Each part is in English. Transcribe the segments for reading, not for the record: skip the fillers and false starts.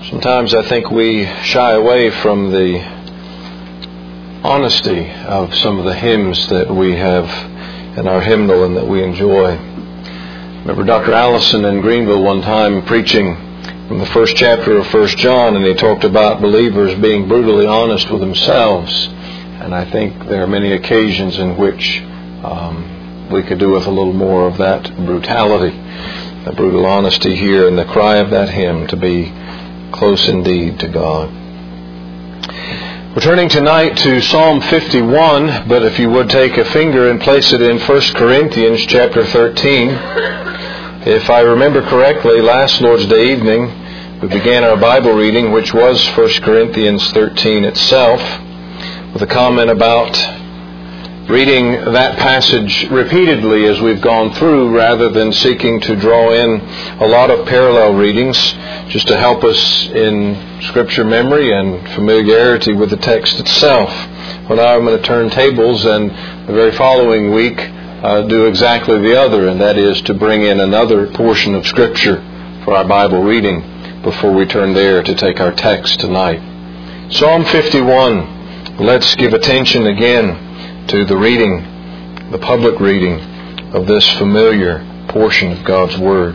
Sometimes I think we shy away from the honesty of some of the hymns that we have in our hymnal and that we enjoy. I remember Dr. Allison in Greenville one time preaching from the first chapter of 1 John, and he talked about believers being brutally honest with themselves. And I think there are many occasions in which we could do with a little more of that brutality, the brutal honesty here, and the cry of that hymn to be close indeed to God. We're turning tonight to Psalm 51, but if you would take a finger and place it in 1 Corinthians chapter 13. If I remember correctly, last Lord's Day evening, we began our Bible reading, which was 1 Corinthians 13 itself, with a comment about reading that passage repeatedly as we've gone through, rather than seeking to draw in a lot of parallel readings, just to help us in Scripture memory and familiarity with the text itself. Well, now I'm going to turn tables, and the very following week do exactly the other, and that is to bring in another portion of Scripture for our Bible reading before we turn there to take our text tonight. Psalm 51. Let's give attention again to the reading, the public reading of this familiar portion of God's Word.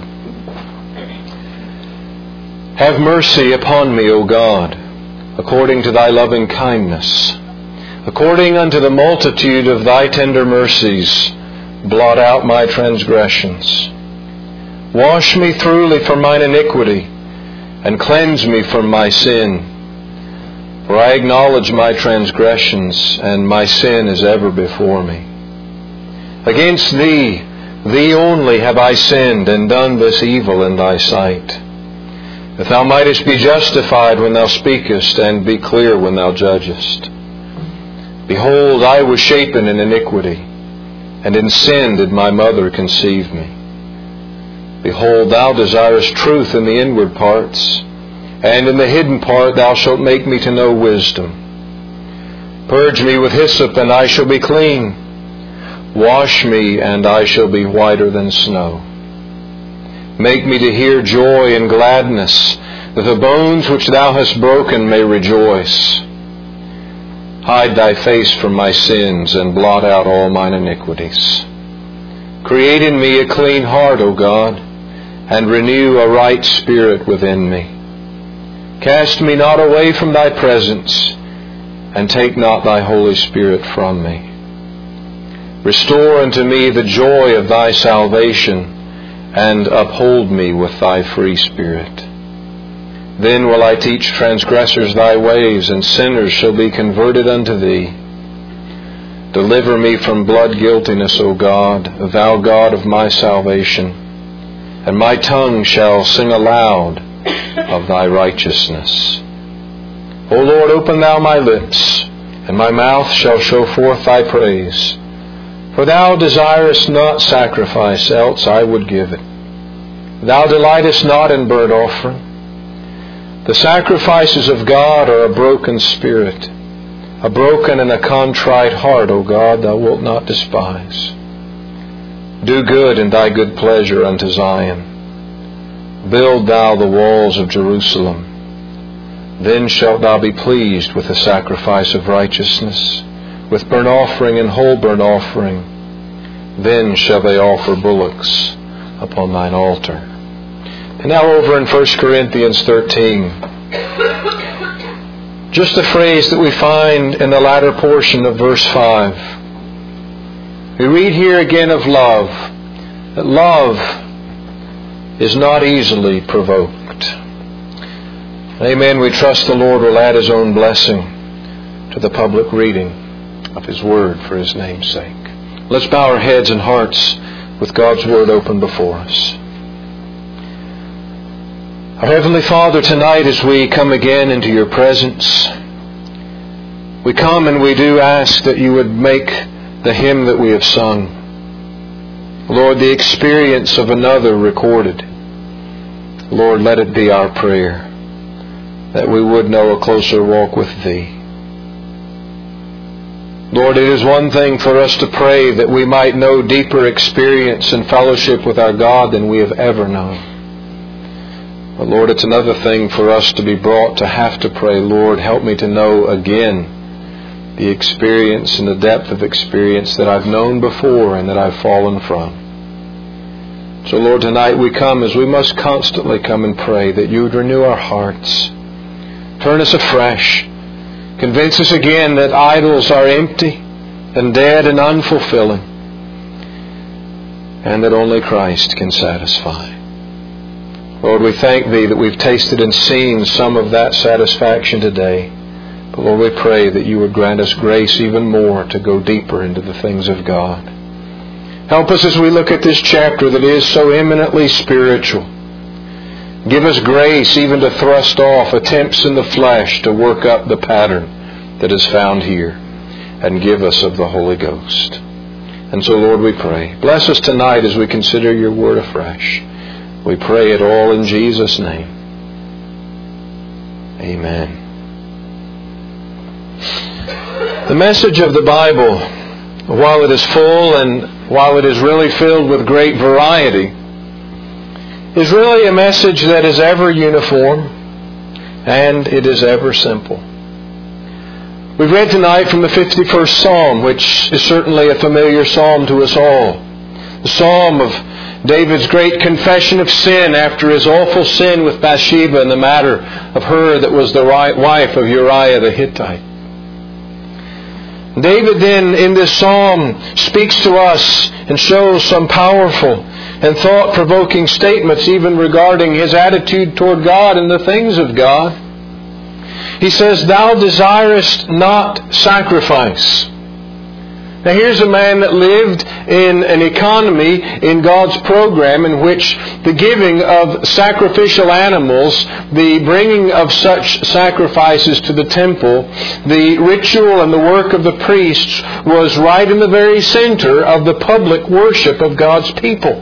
Have mercy upon me, O God, according to thy loving kindness. According unto the multitude of thy tender mercies, blot out my transgressions. Wash me thoroughly from mine iniquity, and cleanse me from my sin. For I acknowledge my transgressions, and my sin is ever before me. Against thee, thee only have I sinned, and done this evil in thy sight, that thou mightest be justified when thou speakest, and be clear when thou judgest. Behold, I was shapen in iniquity, and in sin did my mother conceive me. Behold, thou desirest truth in the inward parts, and in the hidden part thou shalt make me to know wisdom. Purge me with hyssop, and I shall be clean. Wash me, and I shall be whiter than snow. Make me to hear joy and gladness, that the bones which thou hast broken may rejoice. Hide thy face from my sins, and blot out all mine iniquities. Create in me a clean heart, O God, and renew a right spirit within me. Cast me not away from thy presence, and take not thy Holy Spirit from me. Restore unto me the joy of thy salvation, and uphold me with thy free spirit. Then will I teach transgressors thy ways, and sinners shall be converted unto thee. Deliver me from blood guiltiness, O God, thou God of my salvation, and my tongue shall sing aloud of thy righteousness. O Lord, open thou my lips, and my mouth shall show forth thy praise. For thou desirest not sacrifice, else I would give it. Thou delightest not in burnt offering. The sacrifices of God are a broken spirit, a broken and a contrite heart, O God, thou wilt not despise. Do good in thy good pleasure unto Zion. Build thou the walls of Jerusalem. Then shalt thou be pleased with the sacrifice of righteousness, with burnt offering and whole burnt offering. Then shall they offer bullocks upon thine altar. And now over in 1 Corinthians 13. Just the phrase that we find in the latter portion of verse 5. We read here again of love, that love is not easily provoked. Amen. We trust the Lord will add His own blessing to the public reading of His Word for His name's sake. Let's bow our heads and hearts with God's Word open before us. Our Heavenly Father, tonight as we come again into Your presence, we come and we do ask that You would make the hymn that we have sung, Lord, the experience of another recorded. Lord, let it be our prayer that we would know a closer walk with Thee. Lord, it is one thing for us to pray that we might know deeper experience and fellowship with our God than we have ever known. But Lord, it's another thing for us to be brought to have to pray, Lord, help me to know again the experience and the depth of experience that I've known before and that I've fallen from. So Lord, tonight we come as we must constantly come and pray that You would renew our hearts. Turn us afresh. Convince us again that idols are empty and dead and unfulfilling, and that only Christ can satisfy. Lord, we thank Thee that we've tasted and seen some of that satisfaction today. But Lord, we pray that You would grant us grace even more to go deeper into the things of God. Help us as we look at this chapter that is so eminently spiritual. Give us grace even to thrust off attempts in the flesh to work up the pattern that is found here, and give us of the Holy Ghost. And so, Lord, we pray, bless us tonight as we consider Your Word afresh. We pray it all in Jesus' name. Amen. The message of the Bible, while it is full and while it is really filled with great variety, is really a message that is ever uniform and it is ever simple. We've read tonight from the 51st Psalm, which is certainly a familiar psalm to us all. The psalm of David's great confession of sin after his awful sin with Bathsheba in the matter of her that was the wife of Uriah the Hittite. David then in this psalm speaks to us and shows some powerful and thought-provoking statements even regarding his attitude toward God and the things of God. He says, "Thou desirest not sacrifice." Now here's a man that lived in an economy in God's program in which the giving of sacrificial animals, the bringing of such sacrifices to the temple, the ritual and the work of the priests was right in the very center of the public worship of God's people.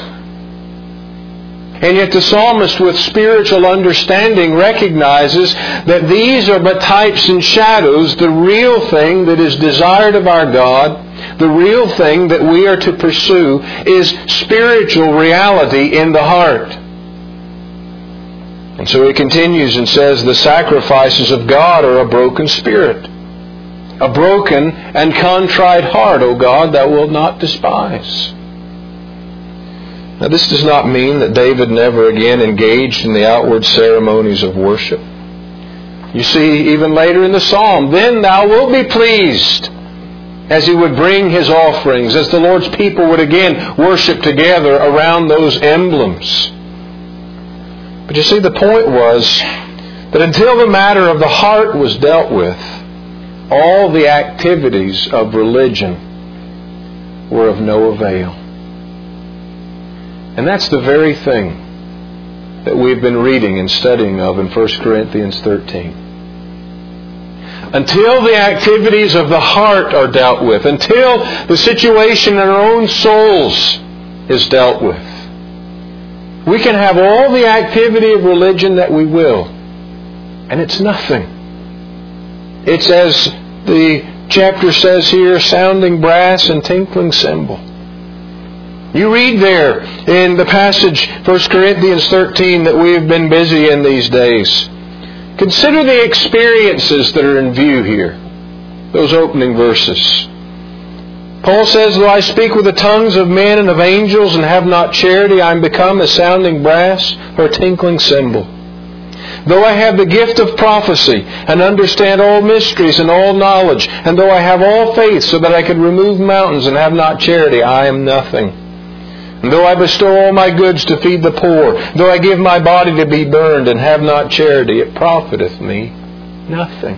And yet the psalmist with spiritual understanding recognizes that these are but types and shadows. The real thing that is desired of our God, the real thing that we are to pursue, is spiritual reality in the heart. And so he continues and says, "The sacrifices of God are a broken spirit. A broken and contrite heart, O God, Thou wilt not despise." Now this does not mean that David never again engaged in the outward ceremonies of worship. You see, even later in the psalm, "Then Thou wilt be pleased," as he would bring his offerings, as the Lord's people would again worship together around those emblems. But you see, the point was that until the matter of the heart was dealt with, all the activities of religion were of no avail. And that's the very thing that we've been reading and studying of in 1 Corinthians 13. Until the activities of the heart are dealt with, until the situation in our own souls is dealt with, we can have all the activity of religion that we will, and it's nothing. It's, as the chapter says here, sounding brass and tinkling cymbal. You read there in the passage, 1 Corinthians 13, that we have been busy in these days. Consider the experiences that are in view here. Those opening verses. Paul says, "Though I speak with the tongues of men and of angels and have not charity, I am become a sounding brass or a tinkling cymbal. Though I have the gift of prophecy and understand all mysteries and all knowledge, and though I have all faith so that I could remove mountains and have not charity, I am nothing. And though I bestow all my goods to feed the poor, though I give my body to be burned and have not charity, it profiteth me nothing."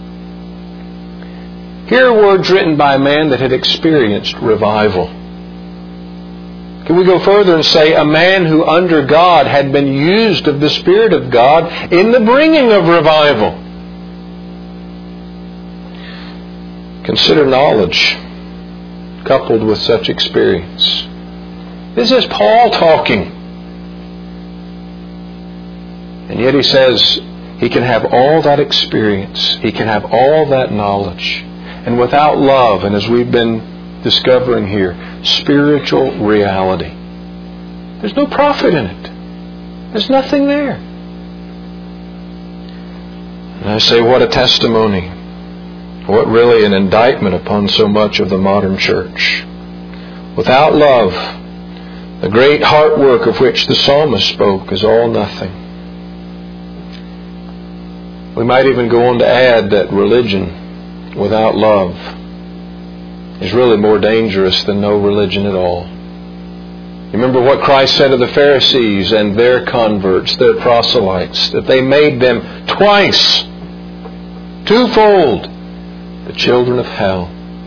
Here are words written by a man that had experienced revival. Can we go further and say a man who under God had been used of the Spirit of God in the bringing of revival? Consider knowledge coupled with such experience. This is Paul talking. And yet he says he can have all that experience. He can have all that knowledge. And without love, and as we've been discovering here, spiritual reality, there's no profit in it. There's nothing there. And I say, what a testimony. What really an indictment upon so much of the modern church. Without love, the great heart work of which the psalmist spoke is all nothing. We might even go on to add that religion without love is really more dangerous than no religion at all. Remember what Christ said of the Pharisees and their converts, their proselytes, that they made them twice, twofold, the children of hell.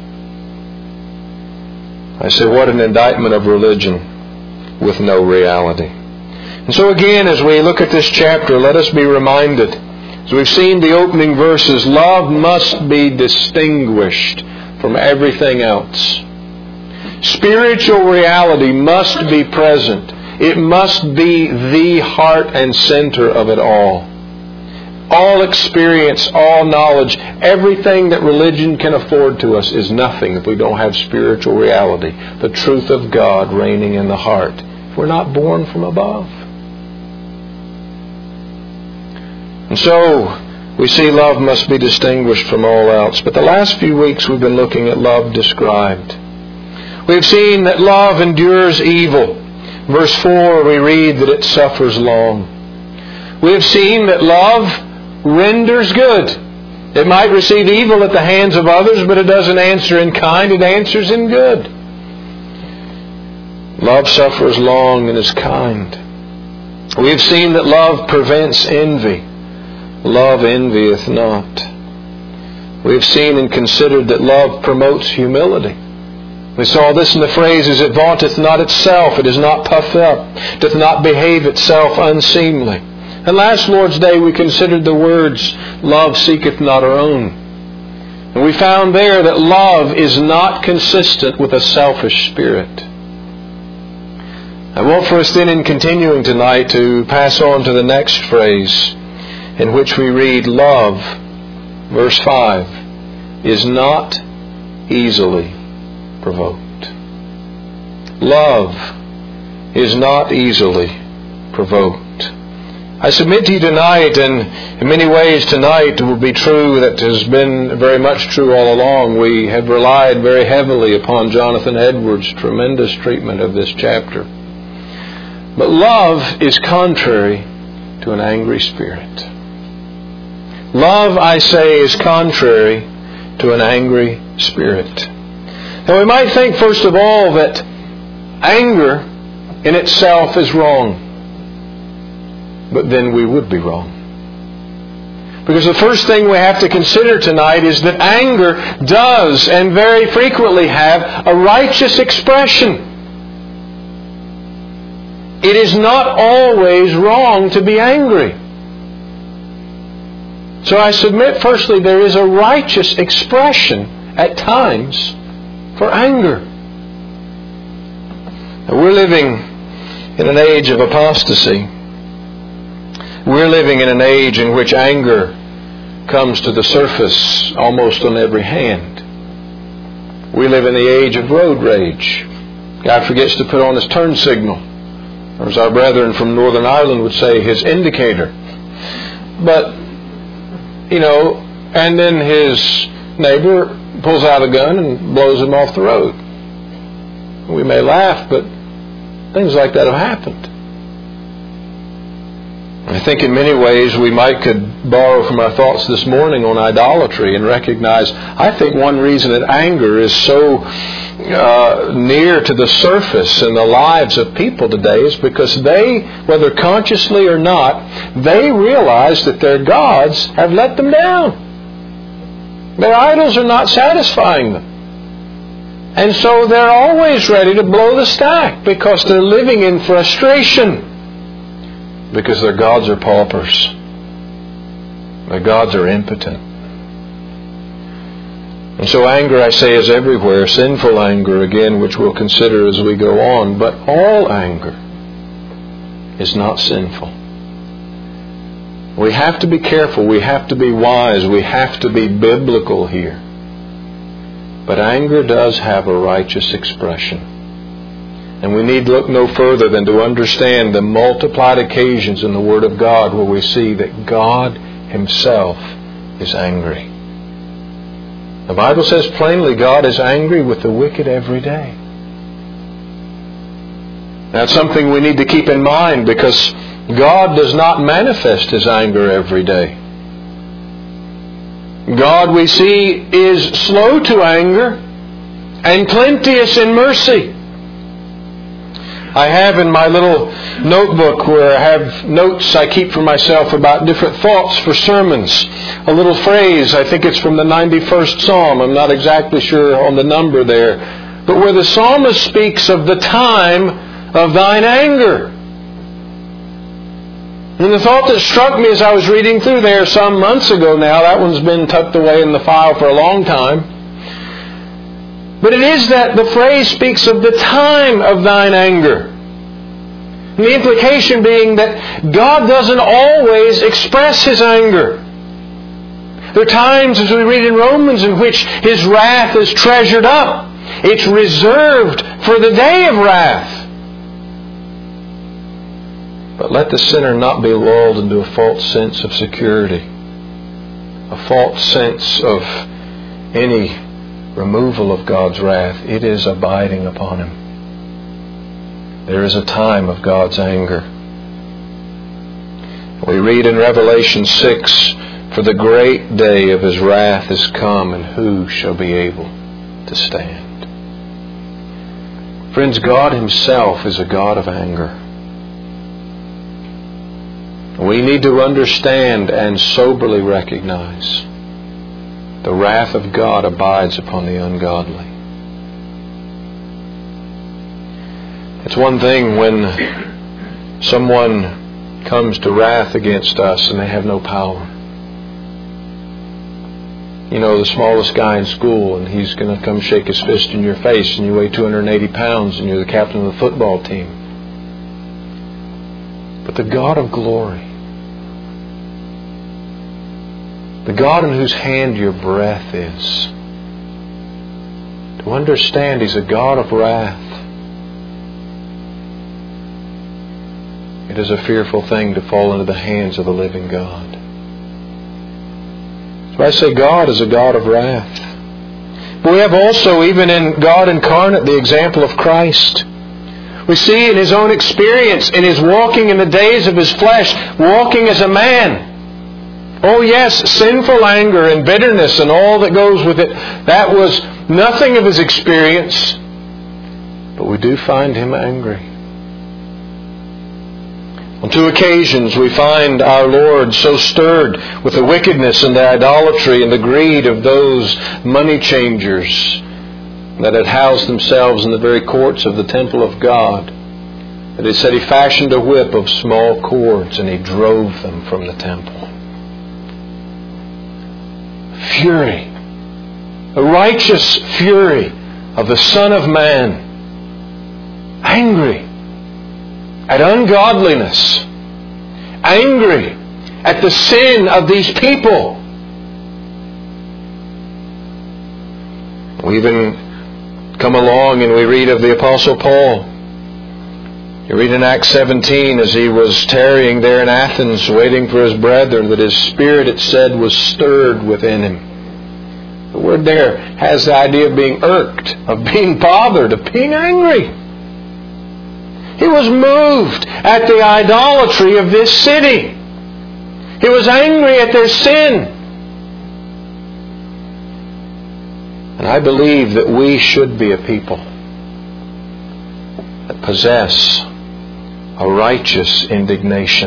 I say, what an indictment of religion with no reality. And so again, as we look at this chapter, let us be reminded, as we've seen the opening verses, love must be distinguished from everything else. Spiritual reality must be present. It must be the heart and center of it all. All experience, all knowledge, everything that religion can afford to us is nothing if we don't have spiritual reality, the truth of God reigning in the heart. If we're not born from above. And so, we see love must be distinguished from all else. But the last few weeks we've been looking at love described. We've seen that love endures evil. Verse 4, we read that it suffers long. We have seen that love renders good. It might receive evil at the hands of others, but it doesn't answer in kind, it answers in good. Love suffers long and is kind. We have seen that love prevents envy. Love envieth not. We have seen and considered that love promotes humility. We saw this in the phrases, it vaunteth not itself, it is not puffed up, doth not behave itself unseemly. And last Lord's Day we considered the words, love seeketh not her own. And we found there that love is not consistent with a selfish spirit. I want for us then in continuing tonight to pass on to the next phrase in which we read, love, verse 5, is not easily provoked. Love is not easily provoked. I submit to you tonight, and in many ways tonight will be true, that has been very much true all along. We have relied very heavily upon Jonathan Edwards' tremendous treatment of this chapter. But love is contrary to an angry spirit. Love, I say, is contrary to an angry spirit. Now we might think, first of all, that anger in itself is wrong. But then we would be wrong. Because the first thing we have to consider tonight is that anger does and very frequently have a righteous expression. It is not always wrong to be angry. So I submit, firstly, there is a righteous expression at times for anger. Now, we're living in an age of apostasy. We're living in an age in which anger comes to the surface almost on every hand. We live in the age of road rage. God forgets to put on his turn signal, or as our brethren from Northern Ireland would say, his indicator. But, and then his neighbor pulls out a gun and blows him off the road. We may laugh, but things like that have happened. I think in many ways we could borrow from our thoughts this morning on idolatry and recognize, I think one reason that anger is so near to the surface in the lives of people today is because they, whether consciously or not, they realize that their gods have let them down. Their idols are not satisfying them. And so they're always ready to blow the stack because they're living in frustration. Because their gods are paupers. Their gods are impotent. And so anger, I say, is everywhere. Sinful anger, again, which we'll consider as we go on. But all anger is not sinful. We have to be careful. We have to be wise. We have to be biblical here. But anger does have a righteous expression. And we need look no further than to understand the multiplied occasions in the Word of God where we see that God Himself is angry. The Bible says plainly God is angry with the wicked every day. That's something we need to keep in mind, because God does not manifest His anger every day. God, we see, is slow to anger and plenteous in mercy. I have in my little notebook where I have notes I keep for myself about different thoughts for sermons, a little phrase, I think it's from the 91st Psalm, I'm not exactly sure on the number there, but where the psalmist speaks of the time of thine anger. And the thought that struck me as I was reading through there some months ago now, that one's been tucked away in the file for a long time, but it is that the phrase speaks of the time of thine anger. And the implication being that God doesn't always express His anger. There are times, as we read in Romans, in which His wrath is treasured up. It's reserved for the day of wrath. But let the sinner not be lulled into a false sense of security, a false sense of any removal of God's wrath. It is abiding upon him. There is a time of God's anger. We read in Revelation 6, for the great day of His wrath is come, and who shall be able to stand? Friends, God Himself is a God of anger. We need to understand and soberly recognize the wrath of God abides upon the ungodly. It's one thing when someone comes to wrath against us and they have no power. You know, the smallest guy in school, and he's going to come shake his fist in your face, and you weigh 280 pounds and you're the captain of the football team. But the God of glory, the God in whose hand your breath is, to understand He's a God of wrath, it is a fearful thing to fall into the hands of the living God. So I say God is a God of wrath. But we have also, even in God incarnate, the example of Christ. We see in His own experience, in His walking in the days of His flesh, walking as a man. Oh yes, sinful anger and bitterness and all that goes with it, that was nothing of His experience. But we do find Him angry. On 2 occasions we find our Lord so stirred with the wickedness and the idolatry and the greed of those money changers that had housed themselves in the very courts of the temple of God, that it said He fashioned a whip of small cords and He drove them from the temple. Fury, a righteous fury of the Son of Man, angry at ungodliness, angry at the sin of these people. We even come along and we read of the Apostle Paul. You read in Acts 17, as he was tarrying there in Athens, waiting for his brethren, that his spirit, it said, was stirred within him. The word there has the idea of being irked, of being bothered, of being angry. He was moved at the idolatry of this city. He was angry at their sin. And I believe that we should be a people that possess a righteous indignation.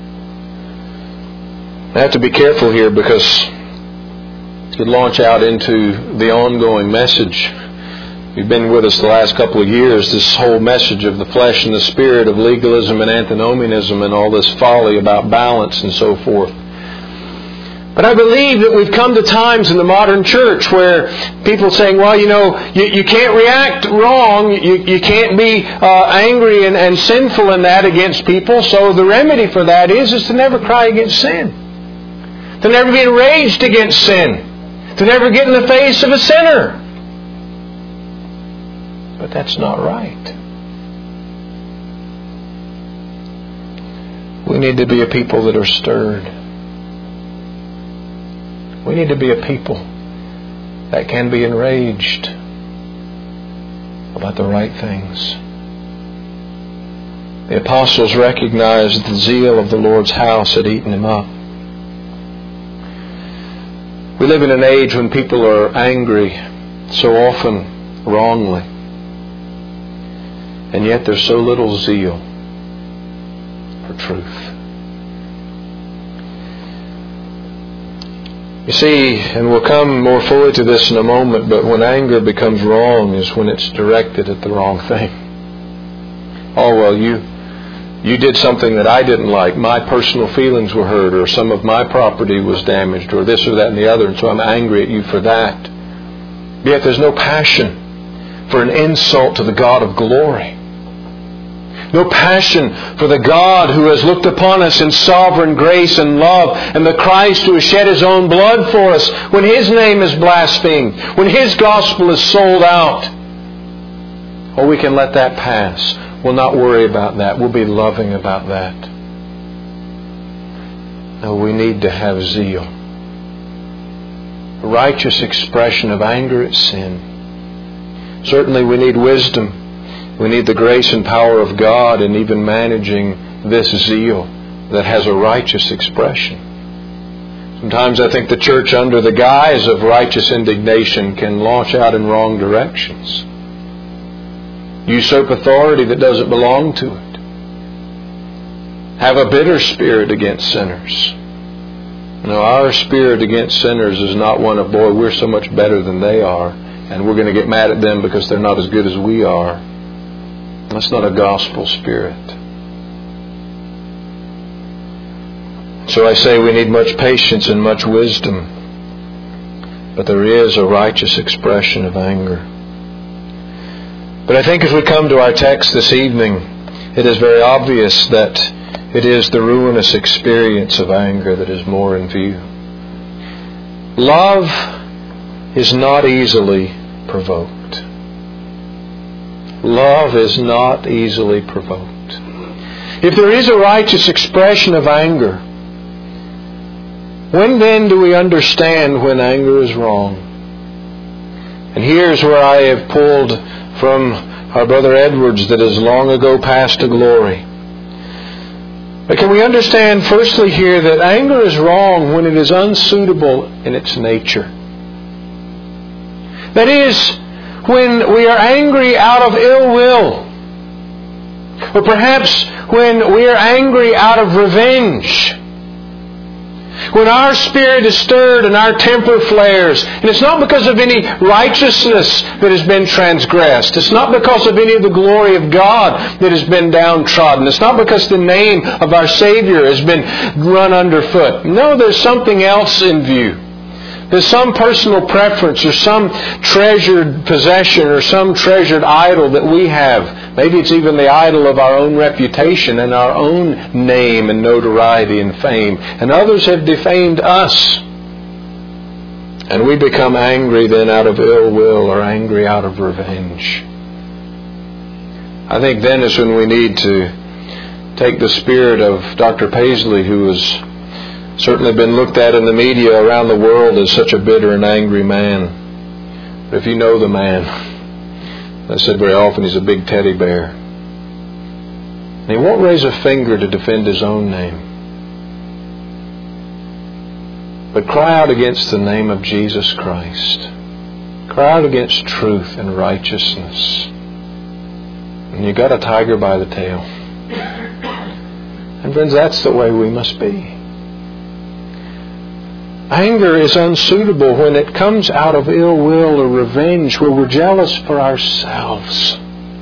I have to be careful here, because to launch out into the ongoing message. You've been with us the last couple of years, this whole message of the flesh and the spirit, of legalism and antinomianism and all this folly about balance and so forth. But I believe that we've come to times in the modern church where people saying, well, you can't react wrong, you can't be angry and sinful in that against people, so the remedy for that is to never cry against sin. To never be enraged against sin. To never get in the face of a sinner. But that's not right. We need to be a people that are stirred. We need to be a people that can be enraged about the right things. The apostles recognized the zeal of the Lord's house had eaten them up. We live in an age when people are angry, so often wrongly. And yet there's so little zeal for truth. You see, and we'll come more fully to this in a moment, but when anger becomes wrong is when it's directed at the wrong thing. Oh, well, you did something that I didn't like. My personal feelings were hurt, or some of my property was damaged, or this or that and the other, and so I'm angry at you for that. Yet there's no passion for an insult to the God of glory. No passion for the God who has looked upon us in sovereign grace and love, and the Christ who has shed His own blood for us when His name is blasphemed, when His gospel is sold out. Oh, we can let that pass. We'll not worry about that. We'll be loving about that. No, we need to have zeal. A righteous expression of anger at sin. Certainly we need wisdom. We need the grace and power of God in even managing this zeal that has a righteous expression. Sometimes I think the church, under the guise of righteous indignation, can launch out in wrong directions. Usurp authority that doesn't belong to it. Have a bitter spirit against sinners. No, our spirit against sinners is not one of, boy, we're so much better than they are, and we're going to get mad at them because they're not as good as we are. That's not a gospel spirit. So I say we need much patience and much wisdom. But there is a righteous expression of anger. But I think as we come to our text this evening, it is very obvious that it is the ruinous experience of anger that is more in view. Love is not easily provoked. Love is not easily provoked. If there is a righteous expression of anger, when then do we understand when anger is wrong? And here's where I have pulled from our brother Edwards that is long ago passed to glory. But can we understand firstly here that anger is wrong when it is unsuitable in its nature? That is, when we are angry out of ill will, or perhaps when we are angry out of revenge, when our spirit is stirred and our temper flares, and it's not because of any righteousness that has been transgressed, it's not because of any of the glory of God that has been downtrodden, it's not because the name of our Savior has been run underfoot. No, there's something else in view. There's some personal preference or some treasured possession or some treasured idol that we have. Maybe it's even the idol of our own reputation and our own name and notoriety and fame. And others have defamed us. And we become angry then out of ill will or angry out of revenge. I think then is when we need to take the spirit of Dr. Paisley, who has certainly been looked at in the media around the world as such a bitter and angry man. But if you know the man, I said very often he's a big teddy bear. And he won't raise a finger to defend his own name. But cry out against the name of Jesus Christ. Cry out against truth and righteousness. And you got a tiger by the tail. And friends, that's the way we must be. Anger is unsuitable when it comes out of ill will or revenge, where we're jealous for ourselves.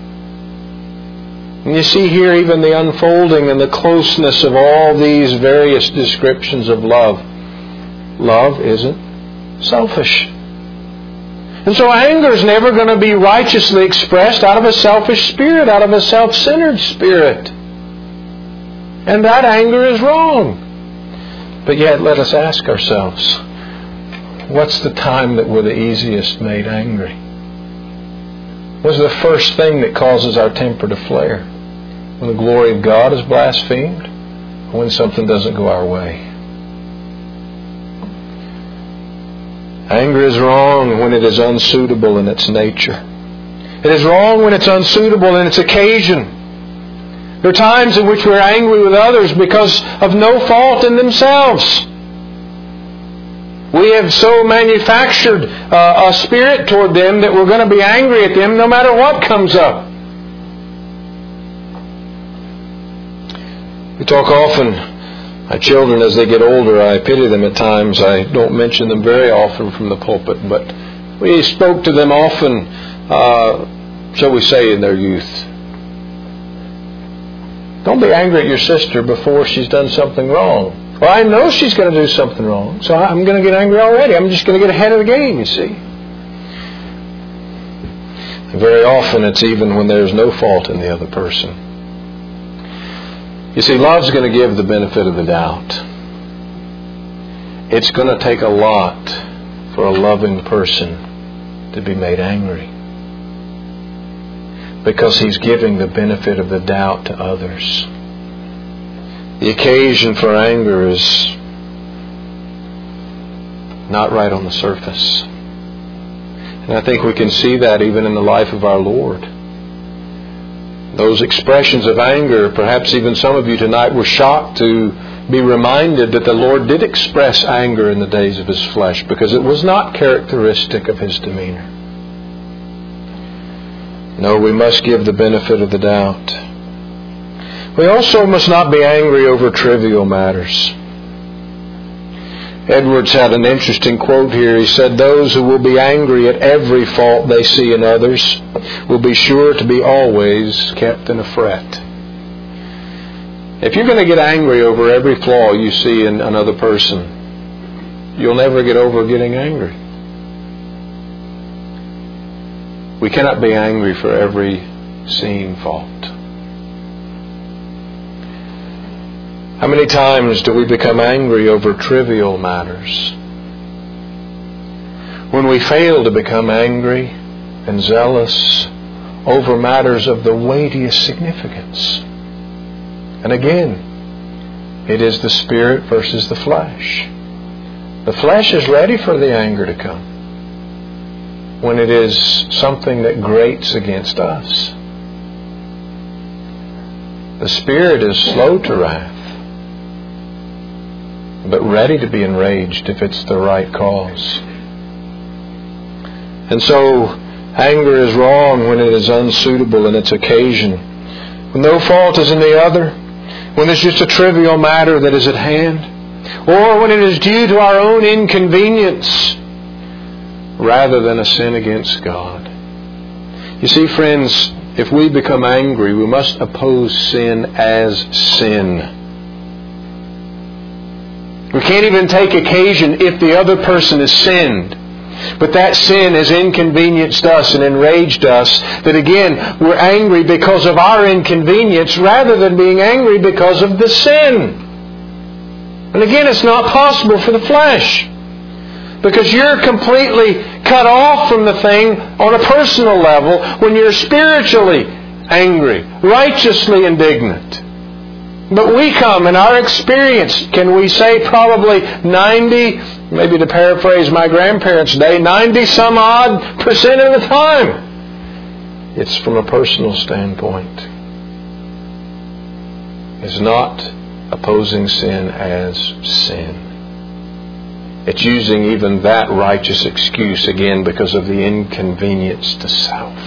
And you see here even the unfolding and the closeness of all these various descriptions of love. Love isn't selfish. And so anger is never going to be righteously expressed out of a selfish spirit, out of a self-centered spirit. And that anger is wrong. But yet, let us ask ourselves, what's the time that we're the easiest made angry? What's the first thing that causes our temper to flare? When the glory of God is blasphemed, or when something doesn't go our way? Anger is wrong when it is unsuitable in its nature. It is wrong when it's unsuitable in its occasion. There are times in which we're angry with others because of no fault in themselves. We have so manufactured a spirit toward them that we're going to be angry at them no matter what comes up. We talk often, my children as they get older, I pity them at times. I don't mention them very often from the pulpit, but we spoke to them often, shall we say, in their youth. Don't be angry at your sister before she's done something wrong. Well, I know she's going to do something wrong, so I'm going to get angry already. I'm just going to get ahead of the game, you see. And very often it's even when there's no fault in the other person. You see, love's going to give the benefit of the doubt. It's going to take a lot for a loving person to be made angry, because he's giving the benefit of the doubt to others. The occasion for anger is not right on the surface. And I think we can see that even in the life of our Lord. Those expressions of anger, perhaps even some of you tonight were shocked to be reminded that the Lord did express anger in the days of His flesh, because it was not characteristic of His demeanor. No, we must give the benefit of the doubt. We also must not be angry over trivial matters. Edwards had an interesting quote here. He said, "Those who will be angry at every fault they see in others will be sure to be always kept in a fret." If you're going to get angry over every flaw you see in another person, you'll never get over getting angry. We cannot be angry for every seen fault. How many times do we become angry over trivial matters? When we fail to become angry and zealous over matters of the weightiest significance. And again, it is the spirit versus the flesh. The flesh is ready for the anger to come when it is something that grates against us. The spirit is slow to wrath, but ready to be enraged if it's the right cause. And so, anger is wrong when it is unsuitable in its occasion, when no fault is in the other, when it's just a trivial matter that is at hand, or when it is due to our own inconvenience rather than a sin against God. You see, friends, if we become angry, we must oppose sin as sin. We can't even take occasion if the other person has sinned. But that sin has inconvenienced us and enraged us, that again, we're angry because of our inconvenience rather than being angry because of the sin. And again, it's not possible for the flesh, because you're completely cut off from the thing on a personal level when you're spiritually angry, righteously indignant. But we come in our experience, can we say probably 90, maybe to paraphrase my grandparents' day, 90-some-odd% of the time, it's from a personal standpoint. It's not opposing sin as sin. It's using even that righteous excuse again because of the inconvenience to self.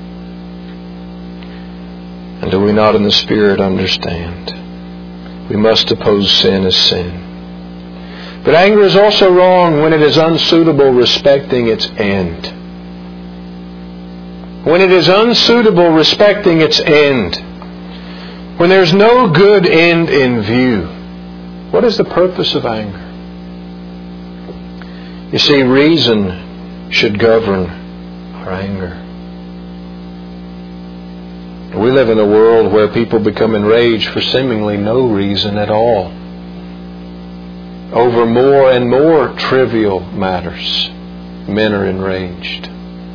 And do we not in the Spirit understand? We must oppose sin as sin. But anger is also wrong when it is unsuitable respecting its end. When it is unsuitable respecting its end. When there's no good end in view. What is the purpose of anger? You see, reason should govern our anger. We live in a world where people become enraged for seemingly no reason at all, over more and more trivial matters. Men are enraged.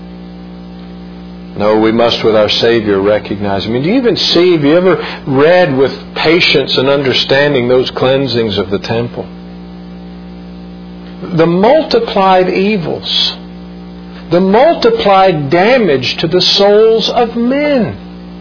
No, we must with our Savior recognize. I mean, do you even see, have you ever read with patience and understanding those cleansings of the temple? the multiplied evils, the multiplied damage to the souls of men.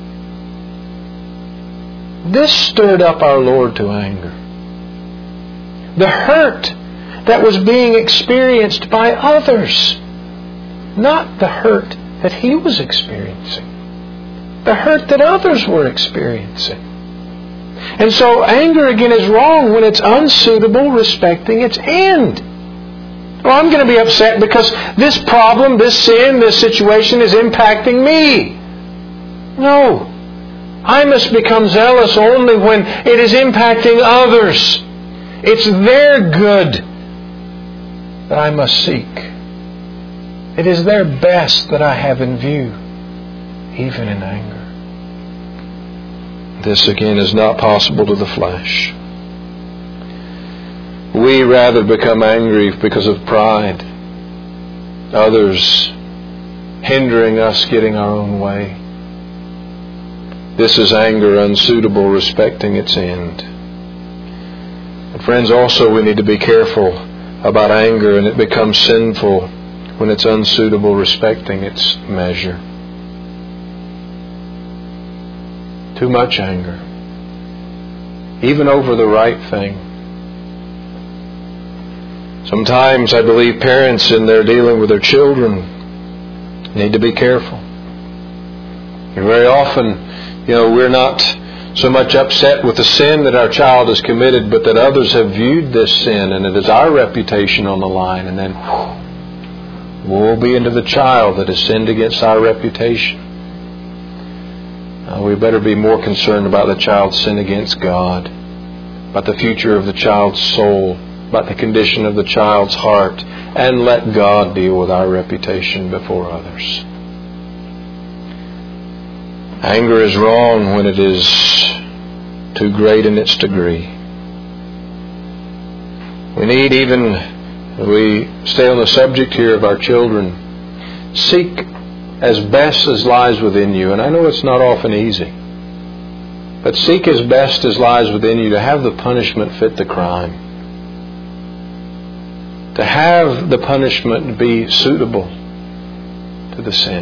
This stirred up our Lord to anger. The hurt that was being experienced by others, not the hurt that He was experiencing. The hurt that others were experiencing. And so anger again is wrong when it's unsuitable, respecting its end. Well, I'm going to be upset because this problem, this sin, this situation is impacting me. No. I must become zealous only when it is impacting others. It's their good that I must seek. It is their best that I have in view, even in anger. This again is not possible to the flesh. We rather become angry because of pride. Others hindering us getting our own way. This is anger unsuitable, respecting its end. And friends, also we need to be careful about anger, and it becomes sinful when it's unsuitable, respecting its measure. Too much anger, even over the right thing. Sometimes I believe parents in their dealing with their children need to be careful. And very often, we're not so much upset with the sin that our child has committed, but that others have viewed this sin and it is our reputation on the line, and then woe be unto the child that has sinned against our reputation. We better be more concerned about the child's sin against God, about the future of the child's soul, about the condition of the child's heart, and let God deal with our reputation before others. Anger is wrong when it is too great in its degree. We need, even we stay on the subject here of our children, seek as best as lies within you. And I know it's not often easy, but seek as best as lies within you to have the punishment fit the crime. To have the punishment be suitable to the sin.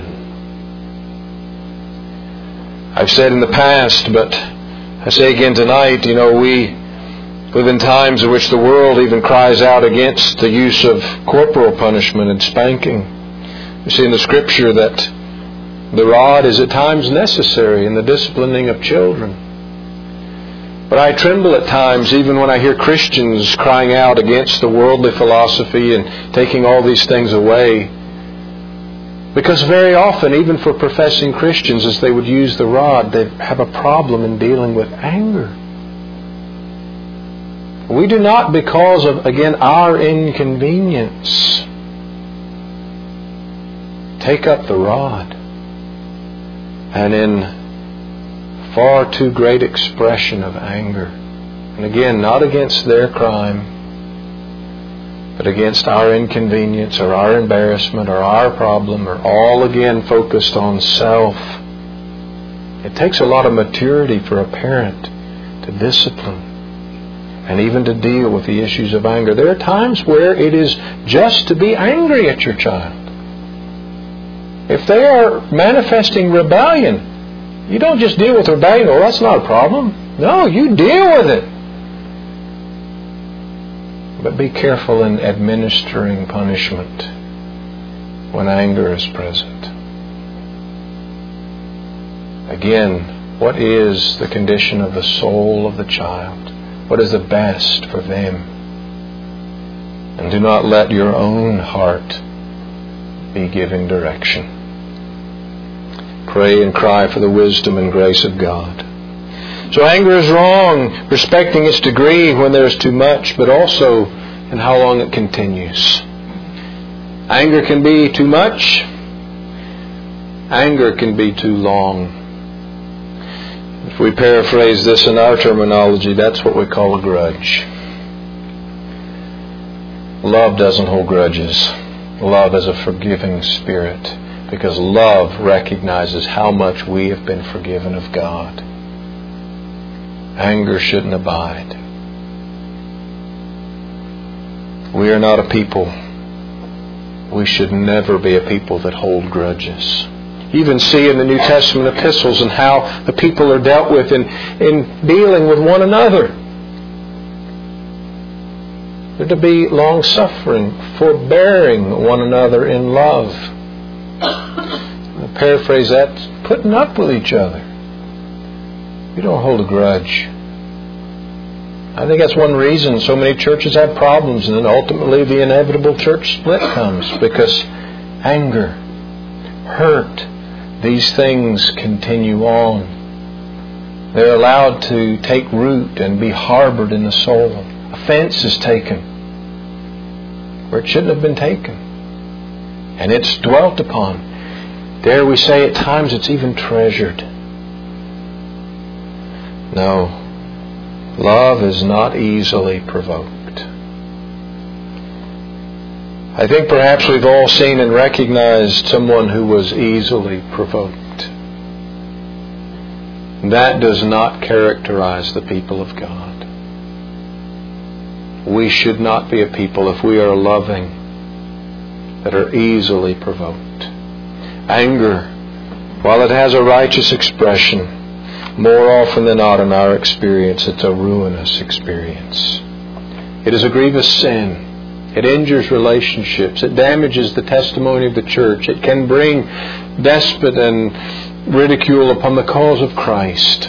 I've said in the past, but I say again tonight, we live in times in which the world even cries out against the use of corporal punishment and spanking. You see in the Scripture that the rod is at times necessary in the disciplining of children. But I tremble at times even when I hear Christians crying out against the worldly philosophy and taking all these things away. Because very often, even for professing Christians, as they would use the rod, they have a problem in dealing with anger. We do not, because of, again, our inconvenience, take up the rod. And in far too great expression of anger. And again, not against their crime, but against our inconvenience or our embarrassment or our problem, or all again focused on self. It takes a lot of maturity for a parent to discipline and even to deal with the issues of anger. There are times where it is just to be angry at your child. If they are manifesting rebellion, you don't just deal with rebellion. Oh, that's not a problem. No, you deal with it. But be careful in administering punishment when anger is present. Again, what is the condition of the soul of the child? What is the best for them? And do not let your own heart be giving direction. Pray and cry for the wisdom and grace of God. So anger is wrong, respecting its degree when there is too much, but also in how long it continues. Anger can be too much. Anger can be too long. If we paraphrase this in our terminology, that's what we call a grudge. Love doesn't hold grudges. Love is a forgiving spirit, because love recognizes how much we have been forgiven of God. Anger shouldn't abide. We are not a people. We should never be a people that hold grudges. You even see in the New Testament epistles and how the people are dealt with in dealing with one another. They're to be long-suffering, forbearing one another in love. I paraphrase that, putting up with each other. You don't hold a grudge. I think that's one reason so many churches have problems, and then ultimately the inevitable church split comes, because anger, hurt, these things continue on. They're allowed to take root and be harbored in the soul. Offense is taken where it shouldn't have been taken. And it's dwelt upon. Dare we say at times it's even treasured. No. Love is not easily provoked. I think perhaps we've all seen and recognized someone who was easily provoked. That does not characterize the people of God. We should not be a people, if we are loving, that are easily provoked. Anger, while it has a righteous expression, more often than not in our experience, it's a ruinous experience. It is a grievous sin. It injures relationships. It damages the testimony of the church. It can bring despite and ridicule upon the cause of Christ.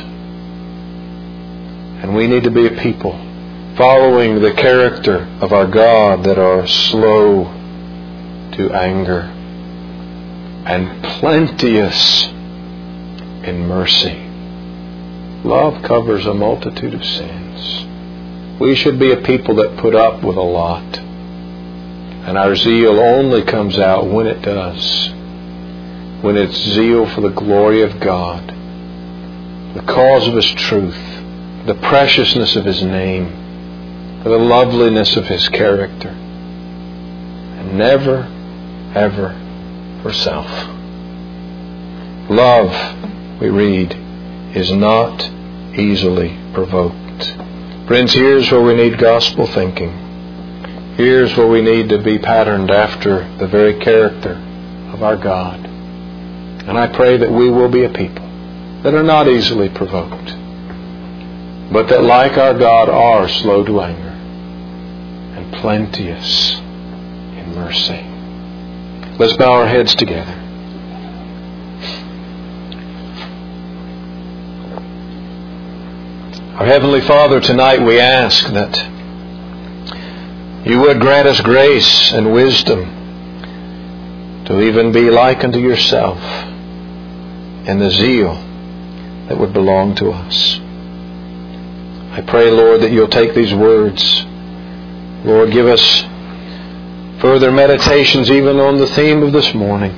And we need to be a people following the character of our God that are slow to anger and plenteous in mercy. Love covers a multitude of sins. We should be a people that put up with a lot. And our zeal only comes out when it does. When it's zeal for the glory of God, the cause of His truth, the preciousness of His name, for the loveliness of His character. And never, ever for self. Love, we read, is not easily provoked. Friends, here's where we need gospel thinking. Here's where we need to be patterned after the very character of our God. And I pray that we will be a people that are not easily provoked, but that, like our God, are slow to anger and plenteous in mercy. Let's bow our heads together. Our Heavenly Father, tonight we ask that You would grant us grace and wisdom to even be like unto Yourself in the zeal that would belong to us. I pray, Lord, that You'll take these words. Lord, give us further meditations even on the theme of this morning.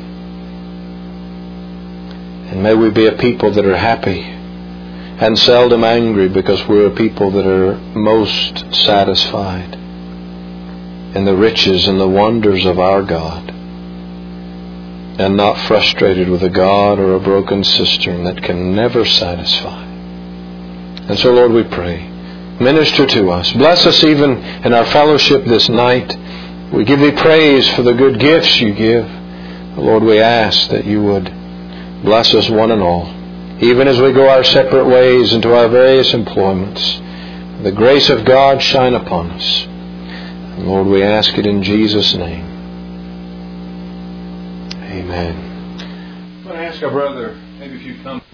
And may we be a people that are happy and seldom angry, because we're a people that are most satisfied in the riches and the wonders of our God, and not frustrated with a God or a broken cistern that can never satisfy. And so, Lord, we pray, minister to us. Bless us even in our fellowship this night. We give Thee praise for the good gifts You give. Lord, we ask that You would bless us one and all, even as we go our separate ways into our various employments. The grace of God shine upon us. And Lord, we ask it in Jesus' name. Amen. I'm going to ask our brother, maybe if you come.